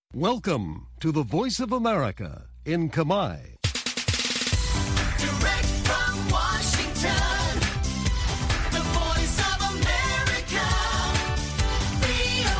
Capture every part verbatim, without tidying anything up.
Welcome to the Voice of America in Khmer. Direct from Washington, the Voice of America, វី អូ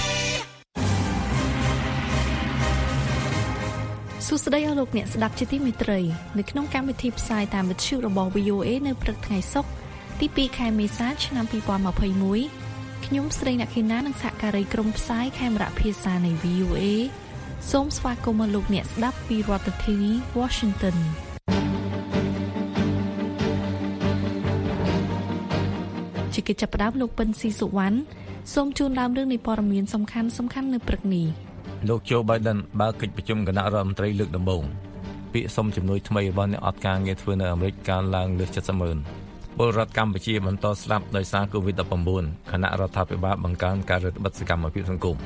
เอ សួស្តីអស់លោកអ្នកស្ដាប់ជាទីមេត្រីនៅក្នុងកម្មវិធីផ្សាយតាមវិទ្យុរបស់ វី អូ เอ នៅព្រឹកថ្ងៃសុក្រទីពីរខែមេសាឆ្នាំពីរពាន់ម្ភៃមួយខ្ញុំស្រីអ្នកខេណានិងសហការីក្រុមផ្សាយខេមរៈភាសានៃ វី អូ เอ សូមស្វាគមន៍លោកអ្នកស្ដាប់ពីរដ្ឋធានី Washington ជាកិច្ចចាប់ផ្ដើមលោកពិនស៊ីសុវណ្ណសូមជូនដើមរឿងនៃព័ត៌មានសំខាន់សំខាន់នៅព្រឹកនេះលោក Joe Biden បើកកិច្ចប្រជុំគណៈរដ្ឋមន្ត្រីលើកដំបូងពាក្យសុំជំនួយថ្មីរបស់អ្នកអត់ការងារធ្វើនៅអាមេរិកកើនឡើងលើស เจ็ดสิบ ម៉ឺនពលរដ្ឋកម្ពុជាបន្តស្លាប់ដោយសារ COVID ដប់ប្រាំបួន គណៈរដ្ឋាភិបាលបង្កើនការរឹតបន្តឹងសកម្មភាពសង្គម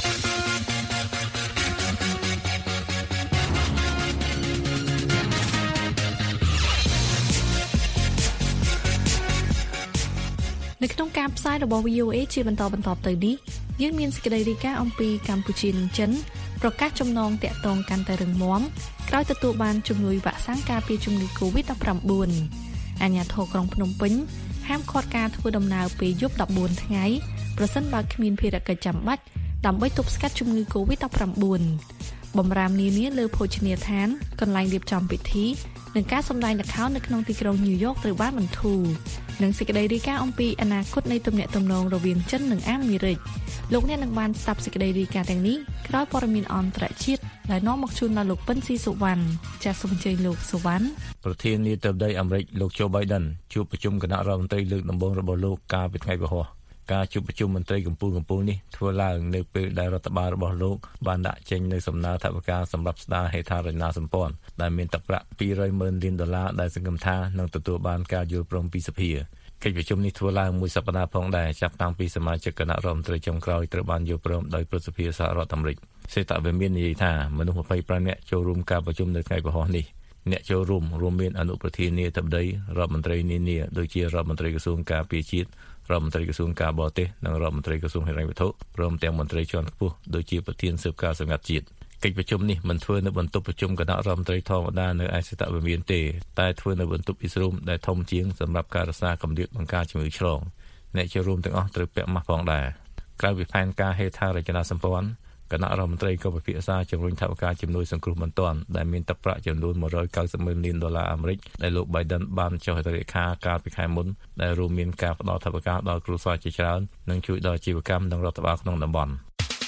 នៅក្នុងការផ្សាយរបស់ វី អូ เอ ជាបន្តបន្តទៅនេះយើងមានសេចក្តីរាយការណ៍អំពីកម្ពុជានិងចិនប្រកាសចំណងតាក់ទងកាន់តែរឹងមាំក្រោយទទួលបានជំនួយវ៉ាក់សាំងការពារជំងឺ COVID ដប់ប្រាំបួន អាជ្ញាធរក្រុងភ្នំពេញហាមឃាត់ការធ្វើដំណើរពេលយប់ដប់បួនថ្ងៃប្រសិនបើគ្មានភារកិច្ចចាំបាច់ដើម្បីទប់ស្កាត់ជំងឺ COVID ដប់ប្រាំបួន បំរាមនានាលើភោជនីយដ្ឋាន កន្លែងរៀបចំពិធីនិងការសម្ដែងល្ខោននៅក្នុងទីក្រុងញូវយ៉កត្រូវបានបន្ធូរនិងសេចក្តីរាយការណ៍អំពីអនាគតនៃទំនាក់ទំនងរវាងចិននិងអាមេរិកលោកអ្នកនឹងបានស្ដាប់សេចក្តីរាយការណ៍ទាំងនេះក្រោយព័ត៌មានអន្តរជាតិដែលនាំមកជូនដល់លោកពិនស៊ីសុវណ្ណចាសសូមអញ្ជើញលោកសុវណ្ណប្រធានាធិបតីអាមេរិកលោក Joe Biden ជួបប្រជុំគណៈរដ្ឋមន្ត្រីលើកដំបូងរបស់លោកកាលពីថ្ងៃពហុការជួបប្រជុំមន្ត្រីកម្ពុជាកម្ពុជានេះធ្វើឡើងនៅពេលដែលរដ្ឋបាលរបស់លោកបានដាក់ចេញនូវសំណើថវិកាសម្រាប់ស្ដារហេដ្ឋារចនាសម្ព័ន្ធដែលមានទឹកប្រាក់ពីររយម៉ឺនលានដុល្លារដែលសង្ឃឹមថានឹងទទួលបានការយល់ព្រមពីសភាកិច្ចប្រជុំនេះធ្វើឡើងមួយសប្តាហ៍ផងដែរចាប់តាំងពីសមាជិកគណៈរដ្ឋមន្ត្រីចុងក្រោយត្រូវបានយល់ព្រមដោយប្រសិទ្ធភាពសហរដ្ឋអាមេរិកសេតវិមាននិយាយថាមនុស្សยี่สิบห้าនាក់ចូលរួមការប្រជុំនៅថ្ងៃពហុនេះអ្នកចូលរួមរួមមានអនុប្រធានាធិបតីរដ្ឋមន្ត្រីនានាដូចជារដ្ឋមន្ត្រីក្រសួងការពារជាតិរដ្ឋមន្ត្រីក្រសួងការបរទេសនិងរដ្ឋមន្ត្រីក្រសួងហិរញ្ញវត្ថុព្រមទាំងមន្ត្រីជាន់ខ្ពស់ដូចជាប្រធានស៊ើបការសម្ងាត់ជាតិកិច្ចប្រជុំនេះមិនធ្វើនៅបន្ទប់ប្រជុំគណៈរដ្ឋមន្ត្រីធម្មតានៅឯសេតវិមានទេតែធ្វើនៅបន្ទប់អ៊ីស្រូមដែលធំជាងសម្រាប់ការរក្សាកម្រិតបង្ការជំងឺឆ្លងអ្នកចូលរួមទាំងអស់ត្រូវពាក់ម៉ាស់ផងដែរក្រៅពីផែនការហេដ្ឋារចនាសម្ព័ន្ធគណៈរដ្ឋមន្ត្រីក៏ពិភាក្សាជំរុញថវិកាជំនួយសង្គ្រោះបន្ទាន់ដែលមានទឹកប្រាក់ចំនួនmột trăm chín mươiម៉ឺនលានដុល្លារអាមេរិកដែលលោក Biden បានចុះហត្ថលេខាកាលពីខែមុនដែលរួមមានការផ្តល់ថវិកាដល់គ្រួសារជាច្រើននិងជួយដល់អាជីវកម្មនិងរដ្ឋបាលក្នុងតំបន់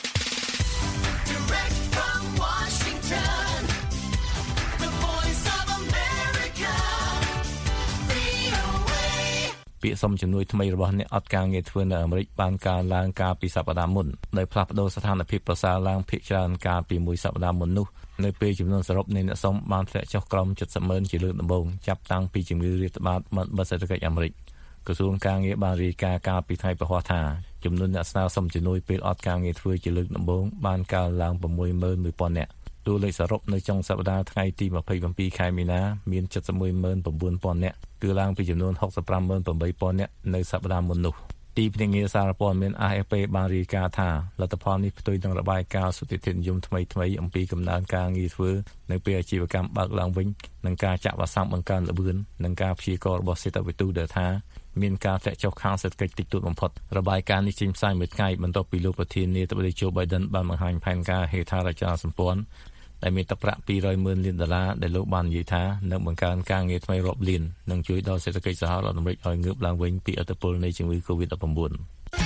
ពាក្យសុំជំនួយថ្មីរបស់អ្នកអត់ការងារធ្វើនៅអាមេរិកបានកើនឡើងកាលពីសប្តាហ៍មុនដោយផ្លាស់ប្តូរស្ថានភាពប្រសើរឡើងភាគច្រើនកាលពីមួយសប្តាហ៍មុននោះនៅពេលចំនួនសរុបនៃអ្នកសុំបានធ្លាក់ចុះក្រោមเจ็ดสิบម៉ឺនជាលើកដំបូងចាប់តាំងពីជំងឺរាតត្បាតបិទសេដ្ឋកិច្ចអាមេរិកក្រសួងការងារបានរាយការណ៍កាលពីថ្ងៃពហុថាចំនួនអ្នកស្នើសុំជំនួយពេលអត់ការងារធ្វើជាលើកដំបូងបានកើនឡើងsáu mươiម៉ឺនមួយពាន់នាក់តួលេខសរុបនៅចុងសប្តាហ៍ថ្ងៃទីยี่สิบเจ็ดខែមីនាមានเจ็ดสิบเอ็ดម៉ឺន៩ពាន់នាក់គឺឡើងពីចំនួនหกสิบห้าម៉ឺនแปดពាន់នាក់នៅសប្តាហ៍មុននោះទីភ្នាក់ងារសារព័ត៌មាន A F P បានរាយការណ៍ថាលទ្ធផលនេះផ្ទុយនឹងរបាយការណ៍សុតិធិនិយមថ្មីៗអំពីកំណើនការងារធ្វើនៅពេលអាជីវកម្មបើកឡើងវិញនិងការចាក់វ៉ាក់សាំងបង្កើនល្បឿននិងការព្យាករណ៍របស់សេដ្ឋវិទូដែលថាមានការធ្លាក់ចុះខាងសេដ្ឋកិច្ចតិចតួចបំផុតរបាយការណ៍នេះចេញផ្សាយមួយថ្ងៃបន្ទាប់ពីលោកប្រធានាធិបតី Joe Biden បានបង្ហាញផែនការហេដ្ឋារចនាសម្ព័ន្ធដែលមានទឹកប្រាក់ពីររយម៉ឺនលានដុល្លារដែលលោកបាននិយាយថានឹងបង្កើនការងារថ្មីរាប់លាននិងជួយដល់សេដ្ឋកិច្ចសហរដ្ឋអាមេរិកឲ្យងើបឡើងវិញពីឥទ្ធិពលនៃជំងឺ COVID ដប់ប្រាំបួន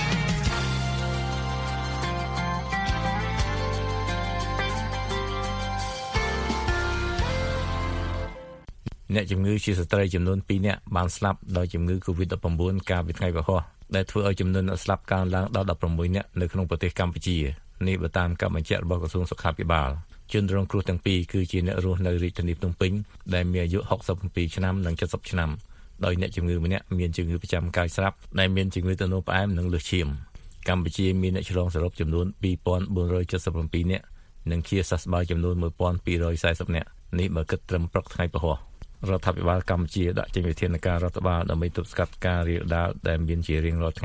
អ្នកជំងឺជាស្ត្រីចំនួនពីរនាក់បានស្លាប់ដោយជំងឺ COVID ដប់ប្រាំបួន កាលពីថ្ងៃពហុដែលធ្វើឲ្យចំនួនអ្នកស្លាប់កើនឡើងដល់ដប់ប្រាំមួយនាក់នៅក្នុងប្រទេសកម្ពុជានេះបើតាមការបញ្ជាក់របស់ក្រសួងសុខាភិបាលជនរងគ្រោះទាំងពីរគឺជាអ្នករស់នៅរាជធានីភ្នំពេញដែលមានអាយុหกสิบเจ็ดឆ្នាំនិងเจ็ดสิบឆ្នាំដោយអ្នកជំងឺម្នាក់មានជំងឺប្រចាំកាយស្រាប់ដែលមានជំងឺទឹកនោមផ្អែមនិងលើសឈាមកម្ពុជាមានអ្នកឆ្លងសរុបចំនួនtwo thousand four hundred seventy-sevenនាក់និងជាសះស្បើយចំនួនone thousand two hundred fortyនាក់នេះបើគិតត្រឹមព្រឹកថ្ងៃពហុរដ្ឋាភិបាលកម្ពុជាដាក់ចេញវិធានការរដ្ឋបាលដើម្បីទប់ស្កាត់ការរាលដាលដែលមានជារៀងរាល់ថ្ងៃ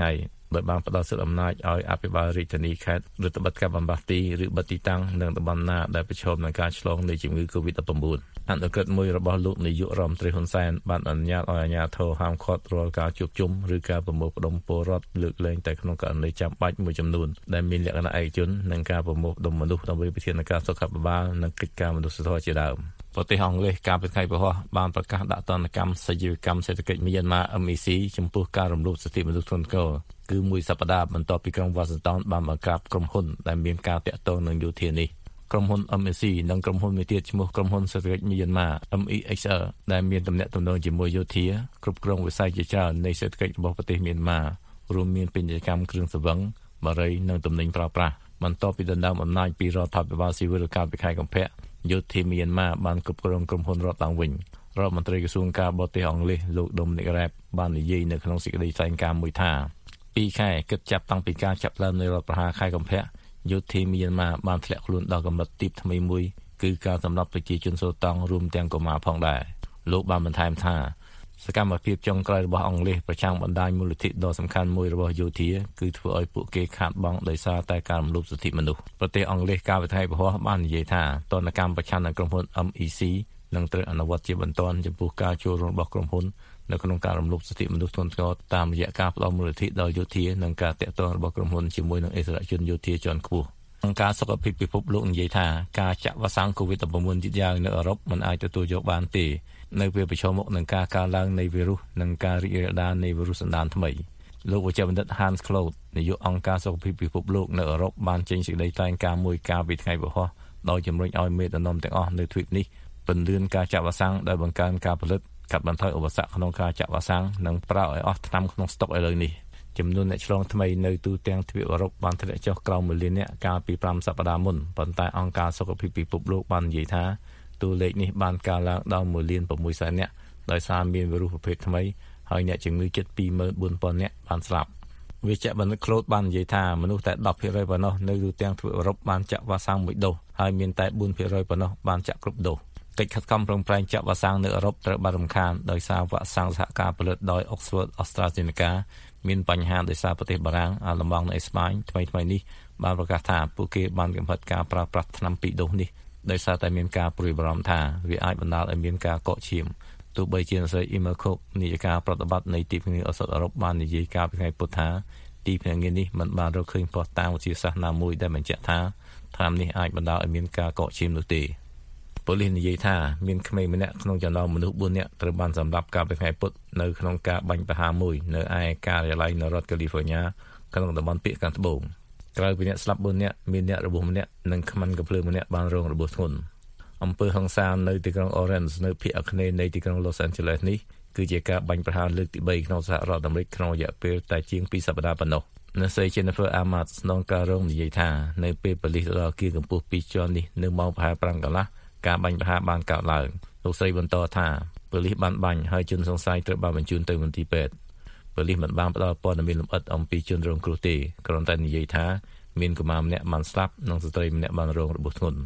ដោយបានផ្ដល់សិទ្ធិអំណាចឲ្យអភិបាលរាជធានីខេត្តរដ្ឋបတ်កម្មបាទីឬបទីតាំងនិងតំបន់ណាដែលប្រឈមនឹងការឆ្លងនៃជំងឺ កូវីដ ដប់ប្រាំ៩ អនុក្រឹត្យមួយរបស់លោកនាយករដ្ឋមន្ត្រីហ៊ុនសែនបានអនុញ្ញាតឲ្យអាជ្ញាធរហាមឃាត់រាល់ការជួបជុំឬការប្រមូលផ្ដុំពលរដ្ឋលើកលែងតែក្នុងករណីចាំបាច់មួយចំនួនដែលមានលក្ខណៈឯកជននិងការប្រមូលផ្ដុំមនុស្សដើម្បីវិធានការសុខាភិបាលនិងកិច្ចការមនុស្សធម៌ជាដើមប្រទេសអង់គ្លេសកាលពីថ្ងៃពហុបានប្រកាសដាក់ទណ្ឌកម្មសជីវកម្មសេដ្ឋកិច្ចមីយ៉ាន់ម៉ា អេម អេ ស៊ី ចំពោះការរំលោភសិទ្ធិមនុស្សធ្ងន់ធ្ងរគឺមួយសប្តាហ៍បន្ទាប់ពីក្រុងវ៉ាស៊ីនតោនបានបង្ក្រាបក្រុមហ៊ុនដែលមានការតាក់ទងនឹងយោធានេះក្រុមហ៊ុន អេម អេ ស៊ី និងក្រុមហ៊ុនមួយទៀតឈ្មោះក្រុមហ៊ុនសេដ្ឋកិច្ចមីយ៉ាន់ម៉ា អេម អ៊ី អេច អែល ដែលមានទំនាក់ទំនងជាមួយយោធាគ្រប់គ្រងវិស័យជាច្រើននៃសេដ្ឋកិច្ចរបស់ប្រទេសមីយ៉ាន់ម៉ារួមមានពាណិជ្ជកម្មគ្រឿងសង្វឹងបារីនិងទំនិញប្រើប្រាស់បន្ទាប់ពីដណ្ដើមអំណាចពីរដ្ឋាភិបាលស៊ីវិលកាលពីខែកុម្ភៈយោធាមីយ៉ាន់ម៉ាបានគ្រប់គ្រងក្រុមហ៊ុនរដ្ឋឡើងវិញរដ្ឋមន្ត្រីក្រសួងការបរទេសអង់គ្លេសលោក Dominic Raab បាននិយាយនៅក្នុងសេចក្តីថ្លែងការណ៍មួយថាពីរខែគិតចាប់តាំងពីការចាប់ផ្ដើមនៃរដ្ឋប្រហារខែកុម្ភៈយោធាមីយ៉ាន់ម៉ាបានធ្លាក់ខ្លួនដល់កម្រិតទីបថ្មីមួយគឺការសម្លាប់ប្រជាជនសូតង់រួមទាំងកុមារផងដែរលោកបានបន្ថែមថាសកម្មភាពចុងក្រោយរបស់អង់គ្លេសប្រឆាំងបណ្ដាញមូលនិធិដ៏សំខាន់មួយរបស់យោធាគឺធ្វើឲ្យពួកគេខាតបង់ដោយសារតែការរំលោភសិទ្ធិមនុស្សប្រទេសអង់គ្លេសកាលពីថ្ងៃពហុបាននិយាយថាទណ្ឌកម្មប្រឆាំងនឹងក្រុមហ៊ុន អេម អ៊ី ស៊ី នឹងត្រូវអនុវត្តជាបន្ទាន់ចំពោះការចូលរួមរបស់ក្រុមហ៊ុននៅក្នុងការរំលោភសិទ្ធិមនុស្សធ្ងន់ធ្ងរតាមរយៈការផ្ដល់មូលនិធិដល់យោធានិងការតាក់ទងរបស់ក្រុមហ៊ុនជាមួយនឹងអិសរាជជនយោធាជាន់ខ្ពស់អង្គការសុខភាពពិភពលោកនិយាយថាការចាក់វ៉ាក់សាំង កូវីដ ដប់ប្រាំ៩ យឺតយ៉ាវនៅអឺរ៉ុបមិនអាចទទួលយកបានទេនៅពេលប្រឈមមុខនឹងការកើនឡើងនៃវីរុសនិងការរីករាលដាលនៃវីរុសសន្តានថ្មីលោកវិជ្ជបណ្ឌិត Hans Klot នាយកអង្គការសុខភាពពិភពលោកនៅអឺរ៉ុបបានចេញសេចក្តីថ្លែងការណ៍មួយកាលពីថ្ងៃពហុដោយជំរុញឲ្យមេដឹកនាំទាំងអស់នៅទ្វីបនេះពន្យាការចាក់វ៉ាក់សាំងដោយបង្កើនការផលិតកាត់បន្ថយឧបសគ្គក្នុងការចាក់វ៉ាក់សាំងនិងប្រើឲ្យអស់ថ្នាំក្នុងស្តុកឥឡូវនេះចំនួនអ្នកឆ្លងថ្មីនៅទូទាំងទ្វីបអឺរ៉ុបបានធ្លាក់ចុះក្រោមមួយលាននាក់កាលពី5សប្តាហ៍មុនប៉ុន្តែអង្គការសុខភាពពិភពលោកបាននិយាយថាតួលេខនេះបានកើនឡើងដល់មួយលាន6សែននាក់ដោយសារមានវីរុសប្រភេទថ្មីហើយអ្នកជំងឺជិត ពីរម៉ឺនបួនពាន់ នាក់បានស្លាប់វិជ្ជបណ្ឌិត Klot បាននិយាយថាមនុស្សតែ ដប់ភាគរយ ប៉ុណ្ណោះនៅទូទាំងទ្វីបអឺរ៉ុបបានចាក់វ៉ាក់សាំងមួយដូសហើយមានតែ បួនភាគរយ ប៉ុណ្ណោះបានចាក់គ្រប់ដូសកិច្ចខិតខំប្រឹងប្រែងចាក់វ៉ាក់សាំងនៅអឺរ៉ុបត្រូវបានរំខានដោយសារវ៉ាក់សាំងសហការផលិតដោយ Oxford AstraZeneca មានបញ្ហាដោយសារប្រទេសបារាំងអាល្លឺម៉ង់និងអេស្ប៉ាញថ្មីថ្មីនេះបានប្រកាសថាពួកគេបានកំណត់ការប្រើប្រាស់ថ្នាំពីរដូសនេះដោយសារតែមានការព្រួយបារម្ភថាវាអាចបណ្ដាលឲ្យមានការកកឈាមទោះបីជាអ្នកស្រី Emma Cook នាយិកាប្រតិបត្តិនៃទីភ្នាក់ងារឱសថអឺរ៉ុបបាននិយាយកាលពីថ្ងៃពុធថាទីភ្នាក់ងារនេះមិនបានរកឃើញភស្តុតាងវិទ្យាសាស្ត្រណាមួយដែលបញ្ជាក់ថាថ្នាំនេះអាចបណ្ដាលឲ្យមានការកកឈាមនោះទេប៉ូលីសនិយាយថាមានក្មេងម្នាក់ក្នុងចំណោមមនុស្សបួននាក់ត្រូវបានសម្លាប់កាលពីថ្ងៃពុធនៅក្នុងការបាញ់ប្រហារមួយនៅឯការិយាល័យនៅរដ្ឋ California ក្នុងតំបន់ពាកខាងត្បូងក្រៅពីអ្នកស្លាប់បួននាក់មានអ្នករបួសម្នាក់និងខ្មាន់កាភ្លើងម្នាក់បានរងរបួសធ្ងន់អំពើហិង្សានៅទីក្រុង Orange នៅភាគអាគ្នេយ៍នៃទីក្រុង Los Angeles នេះគឺជាការបាញ់ប្រហារលើកទីបីក្នុងសហរដ្ឋអាមេរិកក្នុងរយៈពេលតែជាងពីរសប្តាហ៍ប៉ុណ្ណោះអ្នកស្រី Jennifer Ahmad ស្នងការរងនិយាយថានៅពេលប៉ូលីសដល់គៀកម្ពស់ពីរជាន់នេះនៅម៉ោងប្រហែល5កន្លះការបាញ់ប្រហារបានកើតឡើងលោកស្រីបន្តថាប៉ូលីសបានបាញ់ហើយជនសង្ស័យត្រូវបានបញ្ជូនទៅមន្ទីរពេទ្យប៉ូលីសមិនបានផ្ដល់ព័ត៌មានលម្អិតអំពីជនរងគ្រោះទេគ្រាន់តែនិយាយថាមានកុមារម្នាក់បានស្លាប់និងស្ត្រីម្នាក់បានរងរបួសធ្ងន់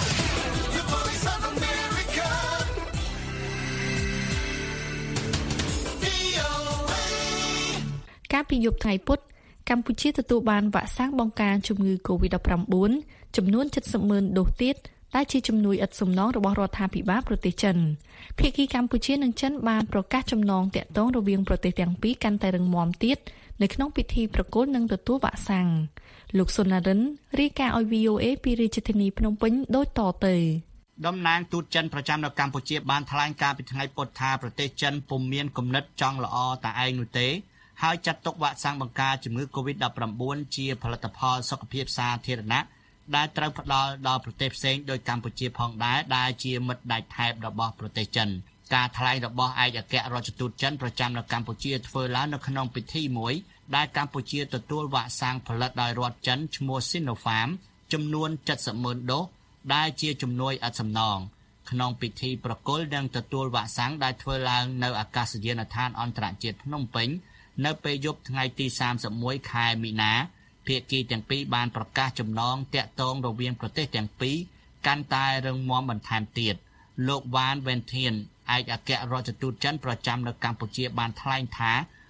កាលពីយប់ថ្ងៃពុធកម្ពុជាទទួលបានវ៉ាក់សាំងបង្ការជំងឺ កូវីដ ដប់ប្រាំ៩ ចំនួន ជិតសិបម៉ឺន ដូសទៀតដែលជាជំនួយឥតសំណងរបស់រដ្ឋាភិបាលប្រទេសចិនភាគីកម្ពុជានិងចិនបានប្រកាសចំណងតាក់ទងរវាងប្រទេសទាំងពីរកាន់តែរឹងមាំទៀតនៅក្នុងពិធីប្រគល់និងទទួលវ៉ាក់សាំងលោកសុណារិនរាយការណ៍ឲ្យ វី អូ អេ ពីរាជធានីភ្នំពេញដូចតទៅតំណាងទូតចិនប្រចាំនៅកម្ពុជាបានថ្លែងការពីថ្ងៃពុធថាប្រទេសចិនពុំមានគំនិតចង់ល្អតែឯងនោះទេហើយចាត់ទុកវ៉ាក់សាំងបង្ការជំងឺ កូវីដ ដប់ប្រាំ៩ ជាផលិតផលសុខភាពសាធារណៈដែលត្រូវផ្ដល់ដល់ប្រទេសផ្សេងដោយកម្ពុជាផងដែរដែលជាមិត្តដាច់ថែបរបស់ប្រទេសចិនការថ្លែងរបស់ឯកអគ្គរដ្ឋទូតចិនប្រចាំនៅកម្ពុជាធ្វើឡើងនៅក្នុងពិធីមួយដែលកម្ពុជាទទួលវ៉ាក់សាំងផលិតដោយរដ្ឋចិនឈ្មោះ Sinopharm ចំនួន เจ็ดสิบ ម៉ឺនដូសដែលជាជំនួយឥតសំណងក្នុងពិធីប្រគល់និងទទួលវ៉ាក់សាំងដែលធ្វើឡើងនៅអាកាសយានដ្ឋានអន្តរជាតិភ្នំពេញនៅពេលយប់ថ្ងៃទីសាមសិបមួយខែមីនាភាគីទាំងពីរបានប្រកាសចំណងតាក់ទងរវាងប្រទេសទាំងពីរកាន់តែរឹងមាំបន្ថែមទៀតលោកវ៉ានវ៉េនធានឯកអគ្គរដ្ឋទូតចិនប្រចាំនៅកម្ពុជាបានថ្លែងថា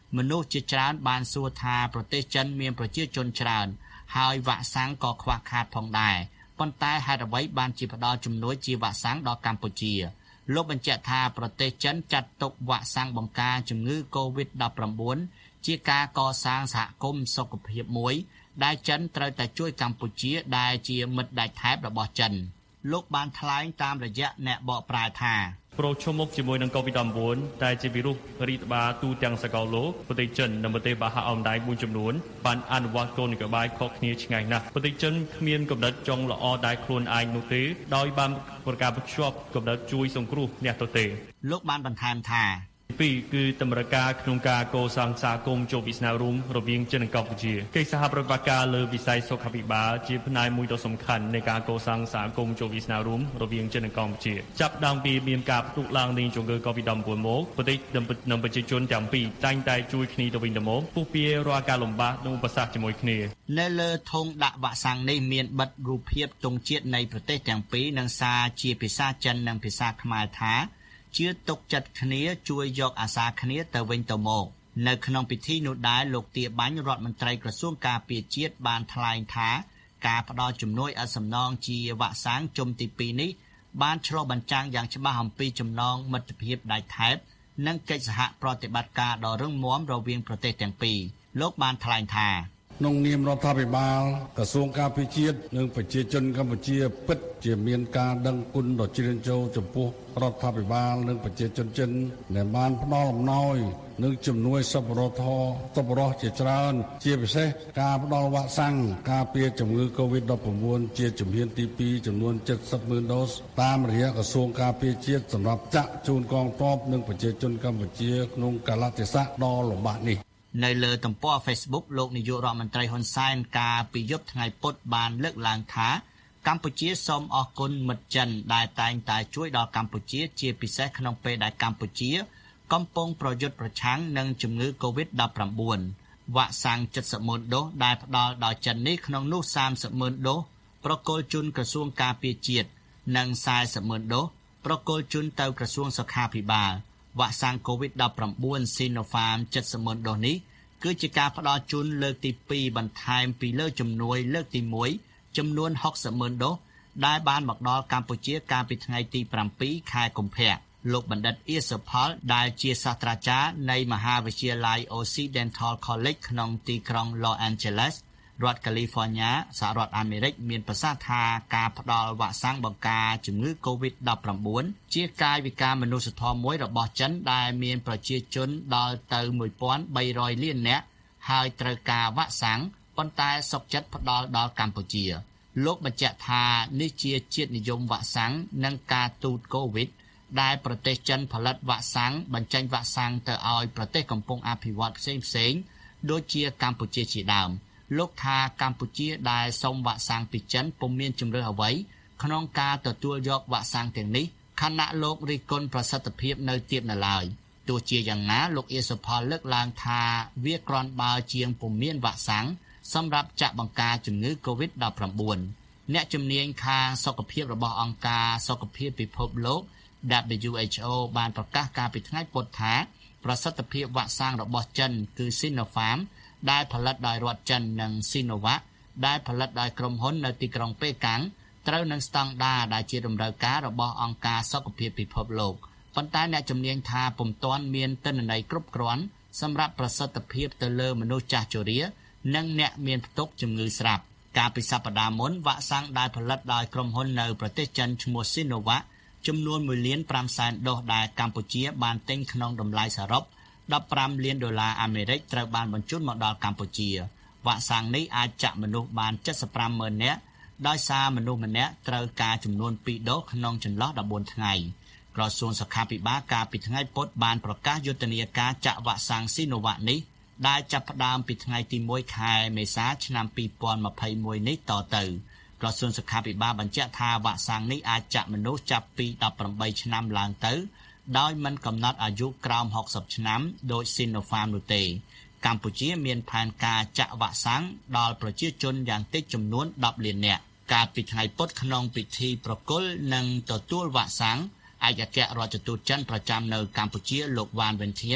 មនុស្សជាច្រើនបានសួរថាប្រទេសចិនមានប្រជាជនច្រើនហើយវ៉ាក់សាំងក៏ខ្វះខាតផងដែរប៉ុន្តែហេតុអ្វីបានជាផ្ដល់ជំនួយជាវ៉ាក់សាំងដល់កម្ពុជាលោកបញ្ជាក់ថាប្រទេសចិនចាត់ទុកវ៉ាក់សាំងបង្ការជំងឺ កូវីដ ដប់ប្រាំបួន ជាការកសាងសហគមន៍សុខភាពមួយដែលចិនត្រូវតែជួយកម្ពុជាដែលជាមិត្តដៃថែបរបស់ចិនលោកបានថ្លែងតាមរយៈអ្នកបកប្រែថាប្រជុំមុខជាមួយនឹង កូវីដ ដប់ប្រាំបួន ដែលជាវីរុសរីករាលដាលទូទាំងសកលលោកប្រទេសចិននិងប្រទេសបាហាអមដៃមួយចំនួនបានអនុវត្តគោលនយោបាយខុសគ្នាឆ្ងាយណាស់ប្រទេសចិនគ្មានកំណត់ចង់ល្អដែលខ្លួនឯងនោះទេដោយបានប្រកាសបញ្ជាប់កំណត់ជួយសង្គ្រោះអ្នកទទេលោកបានបន្ថែមថាពីរគឺតម្រូវការក្នុងការកសាងសហគមន៍ចូលវិសនារួមរវាងចិននិងកម្ពុជាកិច្ចសហប្រតិបត្តិការលើវិស័យសុខាភិបាលជាផ្នែកមួយដ៏សំខាន់នៃការកសាងសហគមន៍ចូលវិសនារួមរវាងចិននិងកម្ពុជាចាប់ដើមពីមានការផ្ទុះឡើងនៃជំងឺ កូវីដ ដប់ប្រាំបួន មកប្រទេសនិងប្រជាជនទាំងពីរតែងតែជួយគ្នាទៅវិញទៅមកពុះពៀរាល់ការលំបាកនិងឧបសគ្គជាមួយគ្នានៅលើធុងដាក់វ៉ាក់សាំងនេះមានបិទរូបភាពទង់ជាតិនៃប្រទេសទាំងពីរនិងសារជាភាសាចិននិងភាសាខ្មែរថាជឿទុកចិត្តគ្នាជួយយកអាសាគ្នាទៅវិញទៅមកនៅក្នុងពិធីនោះដែរលោកទាបាញ់រដ្ឋមន្ត្រីក្រសួងការពារជាតិបានថ្លែងថាការផ្ដល់ជំនួយឥតសំណងជាវ៉ាក់សាំងជុំទីពីរនេះបានឆ្លុះបញ្ចាំងយ៉ាងច្បាស់អំពីចំណងមិត្តភាពដៃថែបនិងកិច្ចសហប្រតិបត្តិការដ៏រឹងមាំរវាងប្រទេសទាំងពីរលោកបានថ្លែងថាក្នុងនាមរដ្ឋាភិបាលក្រសួងការពារជាតិនិងប្រជាជនកម្ពុជាពិតជាមានការដឹងគុណដ៏ជ្រាលជ្រៅចំពោះរដ្ឋាភិបាលនិងប្រជាជនចិនដែលបានផ្ដល់អំណោយនិងជំនួយសប្បុរសធម៌សប្បុរសជាច្រើនជាពិសេសការផ្ដល់វ៉ាក់សាំងការពារជំងឺ កូវីដ ដប់ប្រាំបួន ជាជំហានទីពីរចំនួនเจ็ดสิบម៉ឺនដូសតាមរយៈក្រសួងការពារជាតិសម្រាប់ចាក់ជូនកងទ័ពនិងប្រជាជនកម្ពុជាក្នុងកាលៈទេសៈដ៏លំបាកនេះនៅលើទំព័រ Facebook លោកនាយករដ្ឋមន្ត្រីហ៊ុនសែនកាលពីយប់ថ្ងៃពុធបានលើកឡើងថាកម្ពុជាសូមអរគុណមិត្តចិនដែលតែងតែជួយដល់កម្ពុជាជាពិសេសក្នុងពេលដែលកម្ពុជាកំពុងប្រយុទ្ធប្រឆាំងនឹងជំងឺ កូវីដ ដប់ប្រាំបួន វ៉ាក់សាំង เจ็ดสิบម៉ឺនដូសដែលផ្ដល់ដោយចិននេះក្នុងនោះ សាមសិបម៉ឺនដូសប្រគល់ជូនក្រសួងការពារជាតិនិង สี่สิบម៉ឺនដូសប្រគល់ជូនទៅក្រសួងសុខាភិបាលវ៉ាក់សាំង កូវីដ ដប់ប្រាំបួន Sinopharm เจ็ดสิบម៉ឺនដូសនេះគឺជាការផ្ដល់ជូនលើកទីពីរបន្ថែមពីលើជំនួយលើកទីមួយចំនួន หกสิบម៉ឺនដូសដែលបានមកដល់កម្ពុជាកាលពីថ្ងៃទីប្រាំពីរខែកុម្ភៈលោកបណ្ឌិតអៀសផលដែលជាសាស្ត្រាចារ្យនៃមហាវិទ្យាល័យ Occidental College ក្នុងទីក្រុង Los Angeles រដ្ឋ California សហរដ្ឋអាមេរិកមានប្រសាសន៍ថាការផ្ដល់វ៉ាក់សាំងបង្ការជំងឺ កូវីដ ដប់ប្រាំបួន ជាកាយវិការមនុស្សធម៌មួយរបស់ចិនដែលមានប្រជាជនដល់ទៅ មួយពាន់បីរយលាននាក់ហើយត្រូវការវ៉ាក់សាំងប៉ុន្តែសុខចិត្តផ្ដល់ដល់កម្ពុជាលោកបញ្ជាក់ថានេះជាជាតិនិយមវ៉ាក់សាំងនិងការទូតកូវីដដែលប្រទេសចិនផលិតវ៉ាក់សាំងបញ្ចេញវ៉ាក់សាំងទៅឲ្យប្រទេសកំពុងអភិវឌ្ឍផ្សេងៗដូចជាកម្ពុជាជាដើមលោកថាកម្ពុជាដែលសុំវ៉ាក់សាំងពីចិនពុំមានជំរឿនអ្វីក្នុងការទទួលយកវ៉ាក់សាំងទាំងនេះខណៈលោករិះគន់ប្រសិទ្ធភាពនៅទាបនៅឡើយទោះជាយ៉ាងណាលោកអៀសផលលើកឡើងថាវាគ្រាន់បើជាងពុំមានវ៉ាក់សាំងសម្រាប់ចាក់បង្ការជំងឺ កូវីដ ដប់ប្រាំបួន អ្នកជំនាញខាងសុខភាពរបស់អង្គការសុខភាពពិភពលោក ดับเบิลยู เอช โอ បានប្រកាសកាលពីថ្ងៃពុធថាប្រសិទ្ធភាពវ៉ាក់សាំងរបស់ចិនគឺ Sinopharm ដែលផលិតដោយរដ្ឋចិននិង Sinovac ដែលផលិតដោយក្រុមហ៊ុននៅទីក្រុងប៉េកាំងត្រូវនឹងស្តង់ដារដែលជាតម្រូវការរបស់អង្គការសុខភាពពិភពលោកប៉ុន្តែអ្នកជំនាញថាពុំទាន់មានទិន្នន័យគ្រប់គ្រាន់សម្រាប់ប្រសិទ្ធភាពទៅលើមនុស្សចាស់ជរានិងអ្នកមានផ្ទុកជំងឺស្រាប់កាលពីសប្តាហ៍មុនវ៉ាក់សាំងដែលផលិតដោយក្រុមហ៊ុននៅប្រទេសចិនឈ្មោះ Sinovac ចំនួនមួយលានប្រាំសែនដូសដែលកម្ពុជាបានទិញក្នុងតម្លៃសរុបដប់ប្រាំលានដុល្លារអាមេរិកត្រូវបានបញ្ជូនមកដល់កម្ពុជាវ៉ាក់សាំងនេះអាចចាក់មនុស្សបានเจ็ดสิบห้าម៉ឺននាក់ដោយសារមនុស្សម្នាក់ត្រូវការចំនួនពីរដូសក្នុងចន្លោះដប់បួនថ្ងៃក្រសួងសុខាភិបាលកាលពីថ្ងៃពុធបានប្រកាសយុទ្ធនាការចាក់វ៉ាក់សាំង Sinovac នេះដែលចាប់ផ្ដើមពីថ្ងៃទីមួយខែមេសាឆ្នាំពីរពាន់ម្ភៃមួយនេះតទៅក្រសួងសុខាភិបាលបញ្ជាក់ថាវ៉ាក់សាំងនេះអាចចាក់មនុស្សចាប់ពីដប់ប្រាំបីឆ្នាំឡើងទៅដោយមិនកំណត់អាយុក្រោមหกสิบឆ្នាំដោយ Sinopharm នោះទេកម្ពុជាមានផែនការចាក់វ៉ាក់សាំងដល់ប្រជាជនយ៉ាងតិចចំនួនដប់លាននាក់កាលពីថ្ងៃពុធក្នុងពិធីប្រគល់និងទទួលវ៉ាក់សាំងឯកអគ្គរដ្ឋទូតចិនប្រចាំនៅកម្ពុជាលោកវ៉ានវិនធាន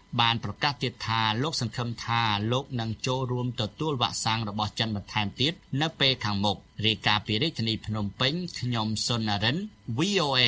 បានប្រកាសទៀតថាលោកសង្ឃឹមថាលោកនឹងចូលរួមទទួលវ៉ាក់សាំងរបស់ចិនបន្ថែមទៀតនៅពេលខាងមុខរាយការណ៍ពីរាជធានីភ្នំពេញខ្ញុំសុននរិន វី អូ เอ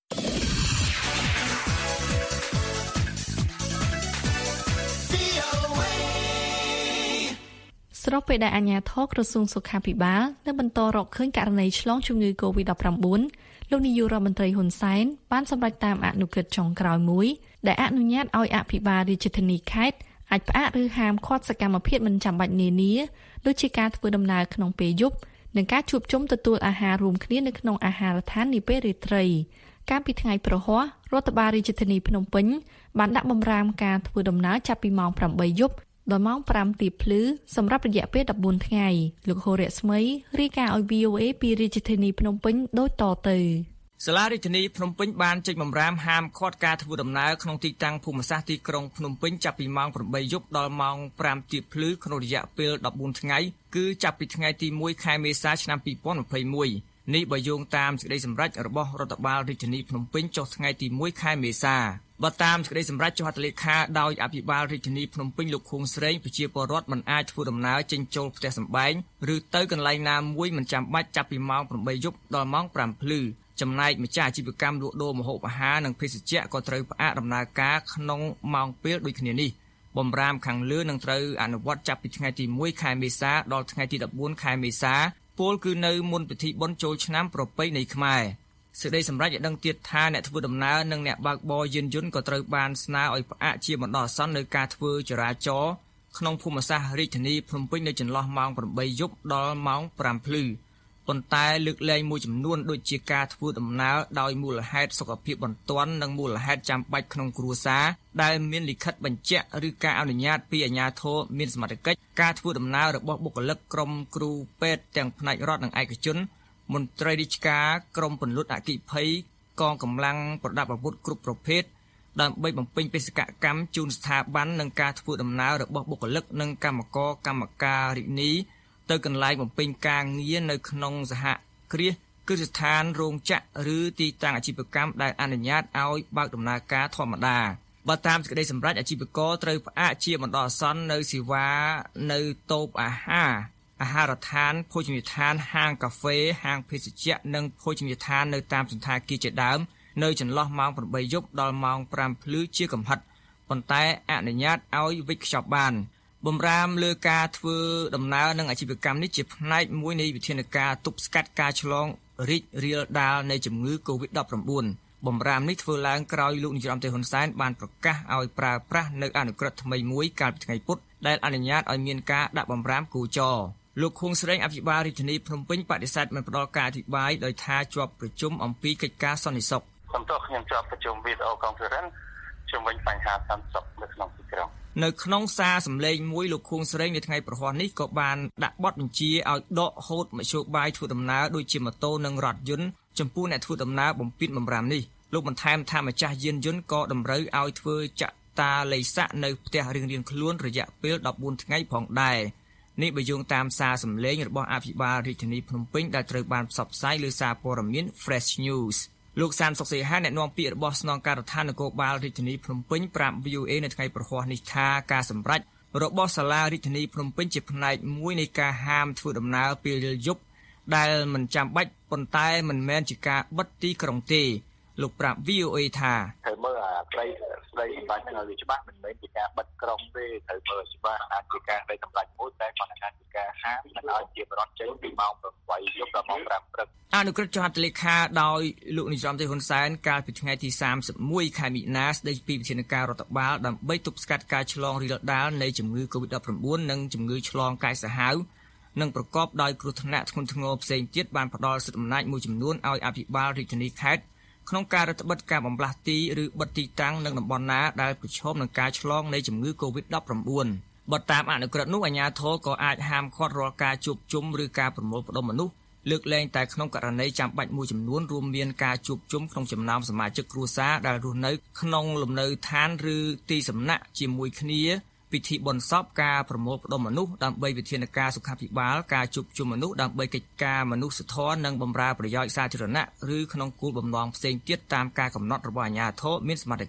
ស្របពេលដែលអាជ្ញាធរក្រសួងសុខាភិបាលនៅបន្តរកឃើញករណីឆ្លងជំងឺ កូវីដ ដប់ប្រាំបួន លោកនាយករដ្ឋមន្ត្រីហ៊ុនសែនបានសម្រេចតាមអនុក្រឹត្យចុងក្រោយមួយដែលអនុញ្ញាតឲ្យអភិបាលរាជធានីខេត្តអាចផ្អាកឬហាមឃាត់សកម្មភាពមិនចាំបាច់នានាដូចជាការធ្វើដំណើរក្នុងពេលយប់និងការជួបជុំទទួលអាហាររួមគ្នានៅក្នុងអាហារដ្ឋាននាពេលរាត្រីកាលពីថ្ងៃប្រហ័សរដ្ឋបាលរាជធានីភ្នំពេញបានដាក់បំរាមការធ្វើដំណើរចាប់ពីម៉ោងប្រាំបីយប់ដល់ម៉ោងប្រាំទៀបភ្លឺសម្រាប់រយៈពេលដប់បួនថ្ងៃលោកហូរៈស្មីរាយការណ៍ឲ្យ វី អូ เอ ពីរាជធានីភ្នំពេញដូចតទៅសាលារាជធានីភ្នំពេញបានចេញបំរាមហាមឃាត់ការធ្វើដំណើរក្នុងទីតាំងភូមិសាស្ត្រទីក្រុងភ្នំពេញចាប់ពីម៉ោងប្រាំបីយប់ដល់ម៉ោងប្រាំទៀបភ្លឺក្នុងរយៈពេលដប់បួនថ្ងៃគឺចាប់ពីថ្ងៃទីមួយខែមេសាឆ្នាំពីរពាន់ยี่สิบเอ็ดនេះបើយោងតាមសេចក្តីសម្រេចរបស់រដ្ឋបាលរាជធានីភ្នំពេញចុះថ្ងៃទីមួយខែមេសាបើតាមសេចក្តីសម្រេចចុះហត្ថលេខាដោយអភិបាលរាជធានីភ្នំពេញលោកខួងស្រេងប្រជាពលរដ្ឋមិនអាចធ្វើដំណើរចេញចូលផ្ទះសម្បែងឬទៅកន្លែងណាមួយមិនចាំបាច់ចាប់ពីម៉ោងប្រាំបីយប់ដល់ម៉ោងប្រាំភ្លឺចំណែកម្ចាស់អាជីវកម្មលក់ដូរម្ហូបអាហារនិងភេសជ្ជៈក៏ត្រូវផ្អាកដំណើរការក្នុងម៉ោងពេលដូចគ្នានេះបំរាមខាងលើនឹងត្រូវអនុវត្តចាប់ពីថ្ងៃទីមួយខែមេសាដល់ថ្ងៃទីដប់បួនខែមេសាពលគឺនៅមុនពិធីបុណ្យចូលឆ្នាំប្រពៃណីខ្មែរសេចក្តីសម្រេចឲ្យដឹងទៀតថាអ្នកធ្វើដំណើរនិងអ្នកបើកបរយានយន្តក៏ត្រូវបានស្នើឲ្យផ្អាកជាបណ្ដោះអាសន្ននៅការធ្វើចរាចរណ៍ក្នុងភូមិសាស្ត្ររាជធានីភ្នំពេញនៅចន្លោះម៉ោងប្រាំបីយប់ដល់ម៉ោងប្រាំភ្លឺប៉ុន្តែលើកលែងមួយចំនួនដូចជាការធ្វើដំណើរដោយមូលហេតុសុខភាពបន្ទាន់និងមូលហេតុចាំបាច់ក្នុងគ្រួសារដែលមានលិខិតបញ្ជាក់ឬការអនុញ្ញាតពីអាជ្ញាធរមានសមត្ថកិច្ចការធ្វើដំណើររបស់បុគ្គលិកក្រុមគ្រូពេទ្យទាំងផ្នែករដ្ឋនិងឯកជនមន្ត្រីរាជការក្រុមពន្លត់អគ្គិភ័យកងកម្លាំងប្រដាប់អាវុធគ្រប់ប្រភេទដើម្បីបំពេញបេសកកម្មជូនស្ថាប័ននិងការធ្វើដំណើររបស់បុគ្គលិកនិងកម្មករកម្មការិនីទៅកន្លែងបំពេញការងារនៅក្នុងសហគ្រាសគឺស្ថានរោងចក្រឬទីតាំងអាជីវកម្មដែលអនុញ្ញាតឲ្យបើកដំណើរការធម្មតាបើតាមសេចក្តីសម្រេចអាជីវករត្រូវផ្អាកជាបណ្ដោះអាសន្ននៅសេវានៅតូបអាហារអាហារដ្ឋានភោជនីយដ្ឋានហាងកាហ្វេហាងភេសជ្ជៈនិងភោជនីយដ្ឋាននៅតាមសណ្ឋាគារជាដើមនៅចន្លោះម៉ោងប្រាំបីយប់ដល់ម៉ោងប្រាំភ្លឺជាកំហិតប៉ុន្តែអនុញ្ញាតឲ្យវិចខ្ចប់បានបំរាមលើការធ្វើដំណើរនិងអាជីវកម្មនេះជាផ្នែកមួយនៃវិធានការទប់ស្កាត់ការឆ្លងរីករាលដាលនៃជំងឺ កូវីដ ដប់ប្រាំបួន បំរាមនេះធ្វើឡើងក្រោយលោកនាយរដ្ឋមន្ត្រីហ៊ុនសែនបានប្រកាសឲ្យប្រើប្រាស់នៅអនុក្រឹត្យថ្មីមួយកាលពីថ្ងៃពុធដែលអនុញ្ញាតឲ្យមានការដាក់បំរាមគូចរលោកខួងស្រេងអភិបាលរាជធានីភ្នំពេញបដិសេធមិនផ្ដល់ការអធិប្បាយដោយថាជាប់ប្រជុំអំពីកិច្ចការសន្តិសុខសំទោសខ្ញុំជាប់ប្រជុំវីដេអូខុនហ្វឺរេនសជុំវិញបញ្ហាសន្តិសុខនៅក្នុងទីក្រុងនៅក្នុងសារសម្លេងមួយលោកខួងស្រេងនៅថ្ងៃប្រហ័សនេះក៏បានដាក់បទបញ្ជាឲ្យដកហូតមធ្យោបាយធ្វើដំណើរដូចជាម៉ូតូនិងរថយន្តចំពោះអ្នកធ្វើដំណើរបំពេញបំរាមនេះលោកបន្ថែមថាម្ចាស់យានយន្តក៏តម្រូវឲ្យធ្វើចតាឡេស័កនៅផ្ទះរៀងៗខ្លួនរយៈពេលដប់បួនថ្ងៃផងដែរនេះបើយោងតាមសារសម្លេងរបស់អភិបាលរាជធានីភ្នំពេញដែលត្រូវបានផ្សព្វផ្សាយលើសារព័ត៌មាន Fresh News លោកសានសុកសេហាអ្នកនាំពាក្យរបស់ស្នងការដ្ឋាននគរបាលរាជធានីភ្នំពេញប្រាប់ វី អូ เอ នៅថ្ងៃប្រហ័សនេះថាការសម្រេចរបស់សាលារាជធានីភ្នំពេញជាផ្នែកមួយនៃការហាមធ្វើដំណើរពេលយប់ដែលមិនចាំបាច់ប៉ុន្តែមិនមែនជាការបិទទីក្រុងទេលោកប្រាប់ វី អូ เอ ថាត្រូវមើលអាក្តីស្ដីសម្រាប់ឲ្យវាច្បាស់មិនមែនជាការបិទក្រុងទេត្រូវមើលច្បាស់អាចជាការដីសម្រាប់មួយតែគាត់អាចជាការហាមមិនឲ្យជាបរិបទចេញពីម៉ោងប្រាំបីយប់ដល់ម៉ោងប្រាំព្រឹកអនុក្រឹត្យចុះហត្ថលេខាដោយលោកនាយរដ្ឋមន្ត្រីហ៊ុនសែនកាលពីថ្ងៃទីសាមសិបមួយខែមិនិនាស្ដីពីវិធានការរដ្ឋបាលដើម្បីទប់ស្កាត់ការឆ្លងរាលដាលនៃជំងឺ កូវីដ ដប់ប្រាំបួន និងជំងឺឆ្លងកាយសាហាវនិងប្រកបដោយគ្រោះថ្នាក់ធ្ងន់ធ្ងរផ្សេងទៀតបានផ្ដល់សិទ្ធិអំណាចមួយចំនួនឲ្យអភិបាលរាជធានីខេត្តក្នុងការរដ្ឋបិទការបម្លាស់ទីឬបិទទីតាំងនៅតំបន់ណាដែលប្រឈមនឹងការឆ្លងនៃជំងឺ កូវីដ ដប់ប្រាំបួន បើតាមអនុក្រឹត្យនោះអាជ្ញាធរក៏អាចហាមឃាត់រាល់ការជួបជុំឬការប្រមូលផ្តុំមនុស្សលើកលែងតែក្នុងករណីចាំបាច់មួយចំនួនរួមមានការជួបជុំក្នុងចំណោមសមាជិកគ្រួសារដែលរស់នៅក្នុងលំនៅឋានឬទីសំណាក់ជាមួយគ្នាពិធីបុណ្យសពការប្រមូលផ្តុំមនុស្សដើម្បីវិធានការសុខាភិបាលការជួបជុំមនុស្សដើម្បីកិច្ចការមនុស្សធម៌និងបម្រើប្រយោជន៍សាធារណៈឬក្នុងគោលបំណងផ្សេងទៀតតាមការកំណត់របស់អាជ្ញាធរមានសមត្ថកិច្ច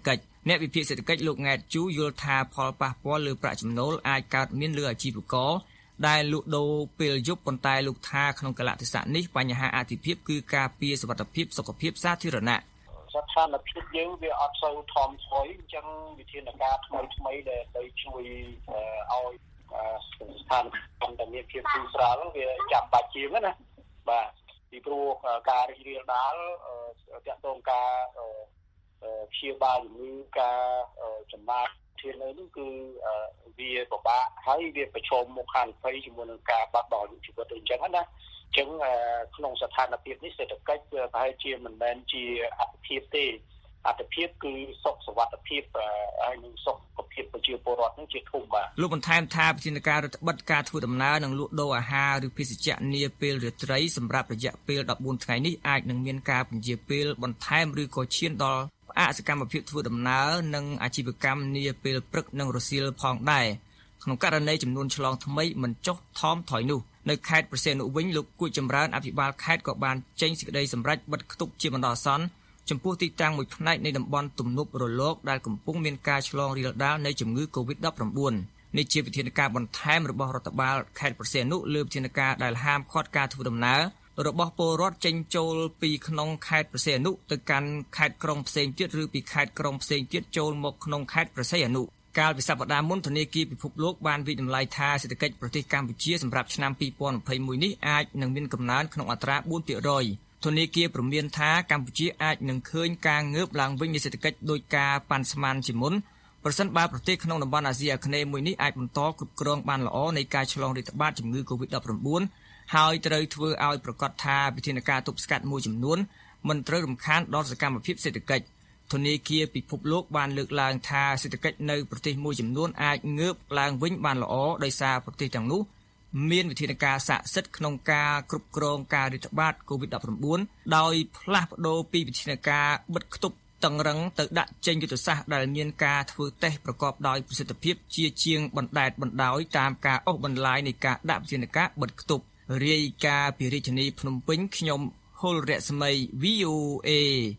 អ្នកវិភាគសេដ្ឋកិច្ចលោកង៉ែតជូយល់ថាផលប៉ះពាល់លើប្រាក់ចំណូលអាចកើតមានលើអាជីវករដែលលក់ដូរពេលយប់ប៉ុន្តែលោកថាក្នុងកលៈទេសៈនេះបញ្ហាអាទិភាពគឺការពារសុវត្ថិភាពសុខភាពសាធារណៈស្ថានភាពយើងវាអត់សូវថមថយអញ្ចឹងវិធានការថ្មីថ្មីដែលទៅជួយឲ្យស្ថានភាពដែលមានភាពស្រាលវាចាំបាច់ជាងណាបាទពីព្រោះការរីករាលដាលទាក់ទងការព្យាបាលជំងឺការចំណាយធាននេះគឺវាពិបាកហើយវាប្រឈមមុខហានិភ័យជាមួយនឹងការបាត់បង់ជីវិតអញ្ចឹងណាអញ្ចឹងក្នុងស្ថានភាពនេះសេដ្ឋកិច្ចប្រហែលជាមិនមែនជាអត្ថភាពទេអត្ថភាពគឺសុខសុវត្ថិភាពហើយនិងសុខភាពប្រជាពលរដ្ឋនឹងជាធំបាទលោកបន្ថែមថាវិធានការរដ្ឋបិទការធ្វើដំណើរនិងលក់ដូរអាហារឬភេសជ្ជៈនាពេលរាត្រីសម្រាប់រយៈពេលដប់បួនថ្ងៃនេះអាចនឹងមានការពន្យាពេលបន្ថែមឬក៏ឈានដល់ផ្អាកសកម្មភាពធ្វើដំណើរនិងអាជីវកម្មនាពេលព្រឹកនិងរសៀលផងដែរក្នុងករណីចំនួនឆ្លងថ្មីមិនចុះថមថយនោះនៅខេត្តព្រះសីហនុវិញលោកគួចចម្រើនអភិបាលខេត្តក៏បានចេញសេចក្តីសម្រេចបិទគប់ជាបណ្ដោះអាសន្នចំពោះទីតាំងមួយផ្នែកនៃតំបន់ទំនប់រលកដែលកំពុងមានការឆ្លងរាលដាលនៃជំងឺ កូវីដ ដប់ប្រាំបួន នេះជាវិធានការបន្ថែមរបស់រដ្ឋបាលខេត្តព្រះសីហនុលើវិធានការដែលហាមឃាត់ការធ្វើដំណើររបស់ពលរដ្ឋចេញចូលពីក្នុងខេត្តព្រះសីហនុទៅកាន់ខេត្តក្រុងផ្សេងទៀតឬពីខេត្តក្រុងផ្សេងទៀតចូលមកក្នុងខេត្តព្រះសីហនុកាលពីសប្តាហ៍មុនធនាគារពិភពលោកបានវិតម្លៃថាសេដ្ឋកិច្ចប្រទេសកម្ពុជាសម្រាប់ឆ្នាំពីរពាន់ម្ភៃមួយនេះអាចនឹងមានកំណើនក្នុងអត្រាបួនភាគរយ ធនាគារព្រមានថាកម្ពុជាអាចនឹងឃើញការងើបឡើងវិញនៃសេដ្ឋកិច្ចដោយការប៉ាន់ស្មានជាមុនប្រសិនបើប្រទេសក្នុងតំបន់អាស៊ីអាគ្នេយ៍មួយនេះអាចបន្តគ្រប់គ្រងបានល្អនៃការឆ្លងរាតត្បាតជំងឺ កូវីដ ដប់ប្រាំបួន ហើយត្រូវធ្វើឲ្យប្រកាសថាវិធានការទប់ស្កាត់មួយចំនួនមិនត្រូវរំខានដល់សកម្មភាពសេដ្ឋកិច្ចធនាគារពិភពលោកបានលើកឡើងថាសេដ្ឋកិច្ចនៅប្រទេសមួយចំនួនអាចងើបឡើងវិញបានល្អដោយសារប្រទេសទាំងនោះមានវិធានការស័ក្តិសិទ្ធិក្នុងការគ្រប់គ្រងការរាតត្បាត កូវីដ ដប់ប្រាំបួន ដោយផ្លាស់ប្ដូរពីវិធានការបិទគប់តឹងរឹងទៅដាក់ចេញយុទ្ធសាស្ត្រដែលមានការធ្វើតេស្តប្រកបដោយប្រសិទ្ធភាពជាជាងបណ្តែតបណ្ដោយតាមការអូសបន្លាយនៃការដាក់វិធានការបិទគប់រាយការណ៍ពីរាជធានីភ្នំពេញខ្ញុំហុលរស្មី វី អូ เอ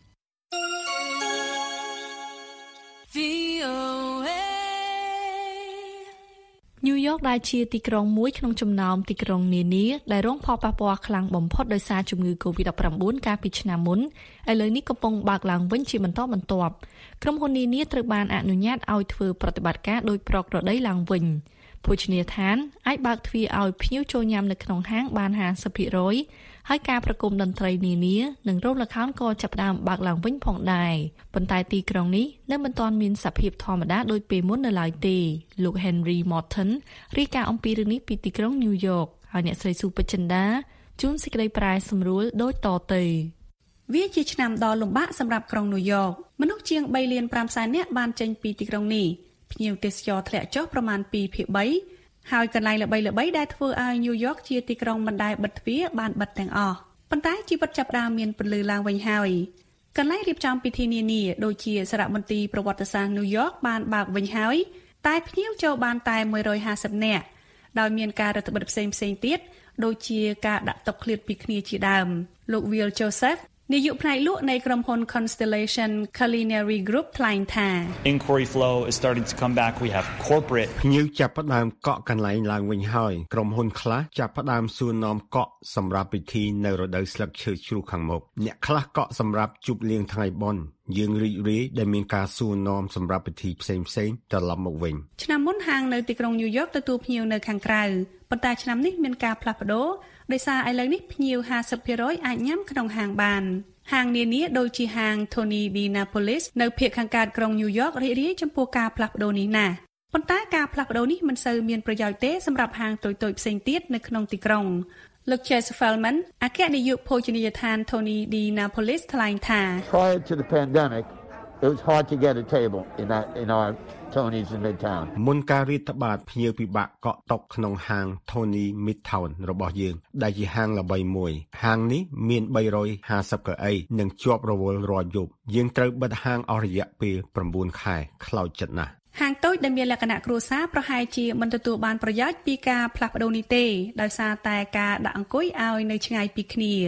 ញូវយ៉កដែលជាទីក្រុងមួយក្នុងចំណោមទីក្រុងនានាដែលរងផលប៉ះពាល់ខ្លាំងបំផុតដោយសារជំងឺ កូវីដ ដប់ប្រាំបួន កាលពីឆ្នាំមុនឥឡូវនេះកំពុងបើកឡើងវិញជាបន្តបន្ទាប់ក្រុមហ៊ុននានាត្រូវបានអនុញ្ញាតឲ្យធ្វើប្រតិបត្តិការដោយប្រក្រតីឡើងវិញភោជនីយដ្ឋានអាចបើកទ្វារឲ្យភ្ញៀវចូលញ៉ាំនៅក្នុងហាងបានห้าสิบភាគរយ ហើយការប្រគំតន្ត្រីនានានិងរោងល្ខោនក៏ចាប់ផ្ដើមបើកឡើងវិញផងដែរប៉ុន្តែទីក្រុងនេះនៅមិនទាន់មានសភាពធម្មតាដូចពេលមុននៅឡើយទេលោក Henry Morton រាយការណ៍អំពីរឿងនេះពីទីក្រុងញូវយ៉កហើយអ្នកស្រីស៊ូពេជ្រចិន្តាជួនសេចក្តីប្រែសម្រួលដូចតទៅវាជាឆ្នាំដ៏លំបាកសម្រាប់ក្រុងញូវយ៉កមនុស្សជាង3លាន5សែននាក់បានចេញពីទីក្រុងនេះភ្ញៀវទេសចរធ្លាក់ចុះប្រមាណtwoភាគthreeហើយកន្លែងល្បីៗដែលធ្វើឲ្យញូវយ៉កជាទីក្រុងមិនដែលបិទទ្វារបានបិទទាំងអស់ប៉ុន្តែជីវិតចាប់ផ្ដើមមានពន្លឺឡើងវិញហើយកន្លែងរៀបចំពិធីនានាដូចជាសារមន្ទីរប្រវត្តិសាស្ត្រញូវយ៉កបានបើកវិញហើយតែភ្ញៀវចូលបានតែone hundred fiftyនាក់ដោយមានការរដ្ឋបិទផ្សេងៗទៀតដូចជាការដាក់តុឃ្លាតពីគ្នាជាដើមលោក Will Josephនាយកផ្នែកលក់នៃក្រុមហ៊ុន Constellation Culinary Group ថ្លែងថា Inquiry flow is starting to come back. We have corporate ភ្ញៀវចាប់ផ្ដើមកក់កន្លែងឡើងវិញហើយក្រុមហ៊ុនខ្លះចាប់ផ្ដើមសួរនាំកក់សម្រាប់ពិធីនៅរដូវស្លឹកឈើជ្រុះខាងមុខអ្នកខ្លះកក់សម្រាប់ជប់លៀងថ្ងៃបុណ្យយើងរីករាយដែលមានការសួរនាំសម្រាប់ពិធីផ្សេងៗត្រឡប់មកវិញឆ្នាំមុនហាងនៅទីក្រុងញូវយ៉កទទួលភ្ញៀវនៅខាងក្រៅប៉ុន្តែឆ្នាំនេះមានការផ្លាស់ប្ដូរដោយសារឥឡូវនេះភ្ញៀវfiftyភាគរយអាចញ៉ាំក្នុងហាងបានហាងនានាដូចជាហាង Tony de Napolis នៅភាគខាងកើតក្រុងញូវយ៉ករីករាយចំពោះការផ្លាស់ប្ដូរនេះណាស់ប៉ុន្តែការផ្លាស់ប្ដូរនេះមិនសូវមានប្រយោជន៍ទេសម្រាប់ហាងតូចៗផ្សេងទៀតនៅក្នុងទីក្រុងលោក Jess Feldman អគ្គនាយកភោជនីយដ្ឋាន Tony de Napolis ថ្លែងថា Prior to the pandemic it was hard to get a table in that in our Tony's in Midtown មុនការរាតត្បាតភ្ញៀវពិបាកកក់តុក្នុងហាង Tony Midtown របស់យើងដែលជាហាងល្បីមួយហាងនេះមានthree hundred fiftyកៅអីនិងជាប់រវល់រាល់យប់យើងត្រូវបិទហាងអស់រយៈពេលnineខែខ្លោចចិត្តណាស់ហាងតូចដែលមានលក្ខណៈគ្រួសារប្រហែលជាមិនទទួលបានប្រយោជន៍ពីការផ្លាស់ប្ដូរនេះទេដោយសារតែការដាក់អង្គុយឲ្យនៅឆ្ងាយពីគ្នា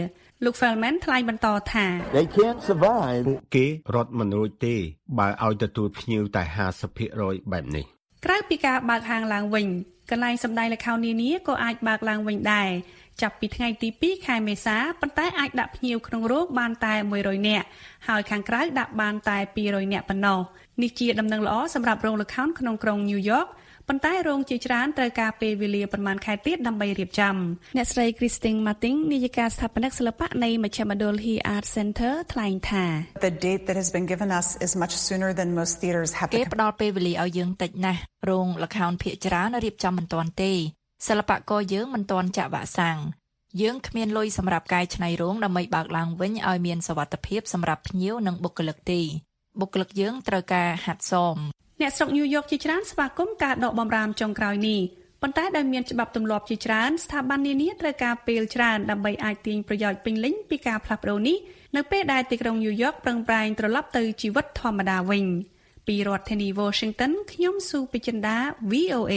លោក Feldman ថ្លែងបន្តថា They can't survive ពួកគេរត់មិនរួចទេបើឲ្យទទួលភ្ញៀវតែ ห้าสิบเปอร์เซ็นต์ បែបនេះក្រៅពីការបើកហាងឡើងវិញកន្លែងសម្ដែងល្ខោននានាក៏អាចបើកឡើងវិញដែរចាប់ពីថ្ងៃទីពីរខែមេសាប៉ុន្តែអាចដាក់ភ្ញៀវក្នុងរោងបានតែមួយរយនាក់ហើយខាងក្រៅដាក់បានតែពីរយនាក់ប៉ុណ្ណោះនេះជាដំណឹងល្អសម្រាប់រោងល្ខោនក្នុងក្រុងញូវយ៉កប៉ុន្តែរោងជាច្រើនត្រូវការពេលវេលាប្រមាណខែទៀតដើម្បីរៀបចំអ្នកស្រី Christine Martin នាយិកាស្ថាបនិកសិល្បៈនៃមជ្ឈមណ្ឌល He Art Center ថ្លែងថា The date that has been given us is much sooner than most theaters have. គេផ្ដល់ពេលវេលាឲ្យយើងតិចណាស់រោងល្ខោនភាគច្រើនរៀបចំមិនទាន់ទេសិល្បករយើងមិនទាន់ចាក់វ៉ាក់សាំងយើងគ្មានលុយសម្រាប់កែច្នៃរោងដើម្បីបើកឡើងវិញឲ្យមានសុវត្ថិភាពសម្រាប់ភ្ញៀវនិងបុគ្គលិកទេបុគ្គលិកយើងត្រូវការហាត់សមអ្នកស្រុកញូវយ៉កជាច្រើនស្វាគមន៍ការដកបំរាមចុងក្រោយនេះប៉ុន្តែដោយមានច្បាប់ទម្លាប់ជាច្រើនស្ថាប័ននានាត្រូវការពេលច្រើនដើម្បីអាចទាញប្រយោជន៍ពេញលេញពីការផ្លាស់ប្ដូរនេះនៅពេលដែលទីក្រុងញូវយ៉កប្រឹងប្រែងត្រឡប់ទៅជីវិតធម្មតាវិញពីរដ្ឋធានី Washington ខ្ញុំស៊ូពេជ្រចិន្តា វី អូ เอ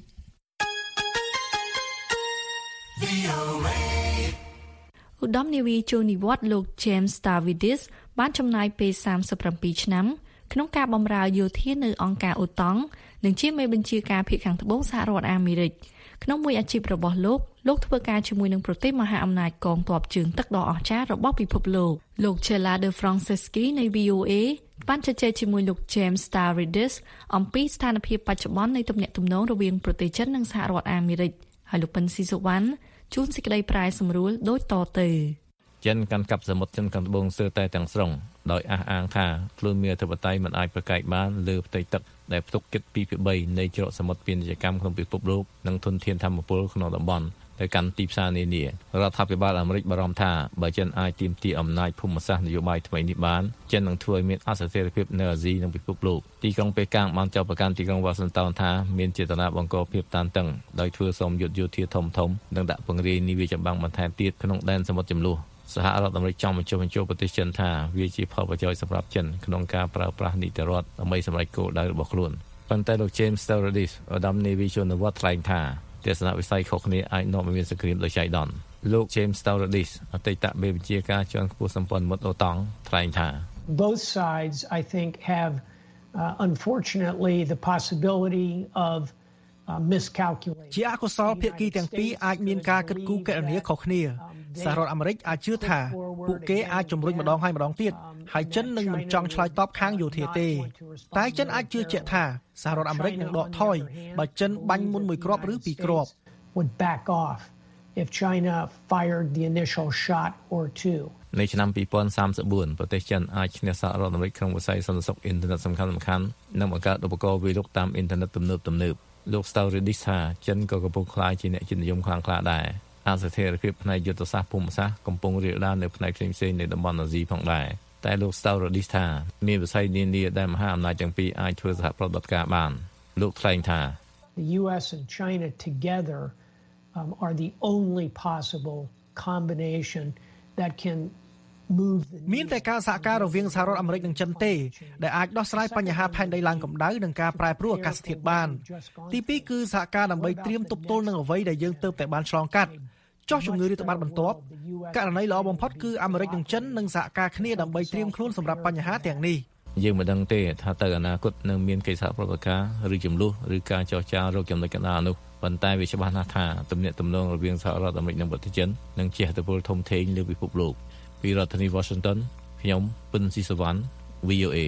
ឧត្តមនាវីចូលនិវត្តន៍លោក James Stavridis បានចំណាយពេលសាមសិបប្រាំពីរឆ្នាំក្នុងការបម្រើយោធានៅអង្គការអូតង់និងជាមេបញ្ជាការភាគខាងត្បូងសហរដ្ឋអាមេរិកក្នុងមួយអាជីពរបស់លោកលោកធ្វើការជាមួយនឹងប្រទេសមហាអំណាចកងទ័ពជើងទឹកដ៏អស្ចារ្យរបស់ពិភពលោកលោក Chela de Franceschi នៃ វី អូ เอ បានជជែកជាមួយលោក James Stavridis អំពីស្ថានភាពបច្ចុប្បន្ននៃទំនាក់ទំនងរវាងប្រទេសចិននិងសហរដ្ឋអាមេរិកហើយលោក ពិន ស៊ីសុវណ្ណជួនសេចក្តីប្រែសម្រួលដូចតទៅចិនកាន់កាប់សមុទ្រចិនខាងត្បូងស្ទើរតែទាំងស្រុងដោយអះអាងថាខ្លួនមានអធិបតេយ្យមិនអាចប្រកែកបានលើផ្ទៃទឹកដែលផ្ទុកគិតពីរភាគបីនៃច្រកសមុទ្រពាណិជ្ជកម្មក្នុងពិភពលោកនិងធនធានធម្មពលក្នុងតំបន់ទៅកាន់ទីផ្សារនានារដ្ឋាភិបាលអាមេរិកបារម្ភថាបើចិនអាចទាមទារអំណាចភូមិសាស្ត្រនយោបាយថ្មីនេះបានចិននឹងធ្វើឲ្យមានអស្ថិរភាពនៅអាស៊ីនិងពិភពលោកទីក្រុងប៉េកាំងបានចោទប្រកាន់ទីក្រុងវ៉ាស៊ីនតោនថាមានចេតនាបង្កភាពតានតឹងដោយធ្វើសម្ពយុទ្ធយោធាធំៗនិងដាក់ពង្រាយនាវាចម្បាំងបន្ថែមទៀតក្នុងដែនសមុទ្រចំនួនសហរដ្ឋអាមេរិកចង់បញ្ចុះបញ្ចូលប្រទេសចិនថាវាជាផលប្រយោជន៍សម្រាប់ចិនក្នុងការប្រើប្រាស់នីតិរដ្ឋដើម្បីសម្រេចគោលដៅរបស់ខ្លួនប៉ុន្តែលោក James Stavridis ឧត្តមនាវីជននិវត្តន៍ថ្លែងថាទស្សនវិស័យខុសគ្នាអាចនាំឲ្យមានសង្គ្រាមដោយចៃដន្យលោក James Stavridis អតីតមេបញ្ជាការជាន់ខ្ពស់សម្ព័ន្ធមិត្តអូតង់ថ្លែងថា Both sides I think have uh, unfortunately the possibility of uh, miscalculation ជាអកុសលភាគីទាំងពីរអាចមានការគិតគូរគណនាខុសគ្នាសហរដ្ឋអាមេរិកអាចជឿថាពួកគេអាចជំរុញម្ដងហើយម្ដងទៀតហើយចិននឹងមិនចង់ឆ្លើយតបខាងយោធាទេតែចិនអាចជឿជាក់ថាសហរដ្ឋអាមេរិកនឹងដកថយបើចិនបាញ់មុនមួយគ្រាប់ឬពីរគ្រាប់ would back off if China fired the initial shot or two នៅឆ្នាំពីរពាន់សាមសិបបួនប្រទេសចិនអាចឈ្នះសហរដ្ឋអាមេរិកក្នុងវិស័យសន្តិសុខអ៊ីនធឺណិតសំខាន់ៗនិងបង្កើតឧបករណ៍វាយលុកតាមអ៊ីនធឺណិតទំនើបទំនើបលោក Stavridis ថាចិនក៏កំពុងក្លាយជាអ្នកជាតិនិយមខ្លាំងក្លាដែរអស្ថិរភាពផ្នែកយុទ្ធសាស្ត្រភូមិសាស្ត្រកំពុងរាលដាលនៅផ្នែកផ្សេងៗនៃតំបន់អាស៊ីផងដែរតែលោក Stavridis ថាមានវិស័យនានាដែលមហាអំណាចទាំងពីរអាចធ្វើសហប្រតិបត្តិការបានលោកថ្លែងថា The U S and China together um, are the only possible combination that can move the មានតែការសហការរវាងសហរដ្ឋអាមេរិកនិងចិនទេដែលអាចដោះស្រាយបញ្ហាផែនដីឡើងកម្ដៅនិងការប្រែប្រួលអាកាសធាតុបានទីពីរគឺសហការដើម្បីត្រៀមទប់ទល់នឹងអ្វីដែលយើងទើបតែបានឆ្លងកាត់ចោះជំងឺរាតត្បាតបន្ទាប់ករណីល្អបំផុតគឺអាមេរិកនិងចិននឹងសហការគ្នាដើម្បីត្រៀមខ្លួនសម្រាប់បញ្ហាទាំងនេះយើងមិនដឹងទេថាតើអនាគតនឹងមានកិច្ចសហប្រតិការឬចំនួនឬការចរចារកចំណុចកណ្ដាលនោះប៉ុន្តែវាច្បាស់ណាស់ថាទំនាក់ទំនងរវាងសហរដ្ឋអាមេរិកនិងប្រទេសចិននឹងជះឥទ្ធិពលធំធេងលើពិភពលោកពីរដ្ឋធានី Washington ខ្ញុំពិន ស៊ីសុវណ្ណ វី អូ เอ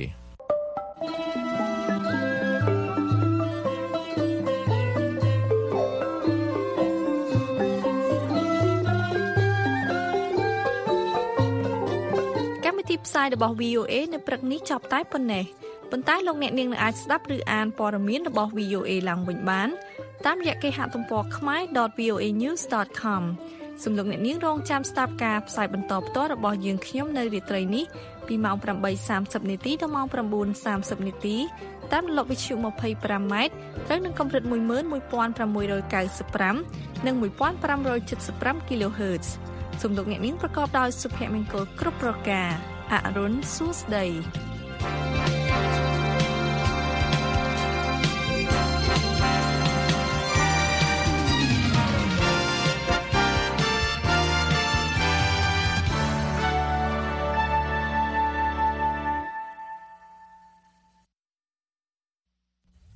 កម្មវិធីផ្សាយរបស់ វី អូ เอ នៅព្រឹកនេះចប់តែប៉ុណ្ណេះប៉ុន្តែលោកអ្នកនាងនឹងអាចស្ដាប់ឬអានព័ត៌មានរបស់ វី អូ เอ ឡើងវិញបានតាមរយៈគេហទំព័រ ខមែរ ដត វី អូ เอ news ដត com សូមលោកអ្នកនាងរងចាំស្ដាប់ការផ្សាយបន្តផ្ទាល់របស់យើងខ្ញុំនៅរាត្រីនេះពីម៉ោង ប្រាំបីសាមសិប នាទីដល់ម៉ោង ប្រាំបួនសាមសិប នាទីតាមរលកវិទ្យុ ម្ភៃប្រាំម៉ែត្រត្រូវនឹងកម្រិត មួយម៉ឺនមួយពាន់ប្រាំមួយរយកៅសិបប្រាំ និង មួយពាន់ប្រាំរយចិតសិបប្រាំ kHz សូមលោកអ្នកនាងប្រកបដោយសុភមង្គលគ្រប់ប្រការអរុនសួស្តី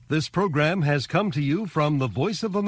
This program has come to you from the Voice of America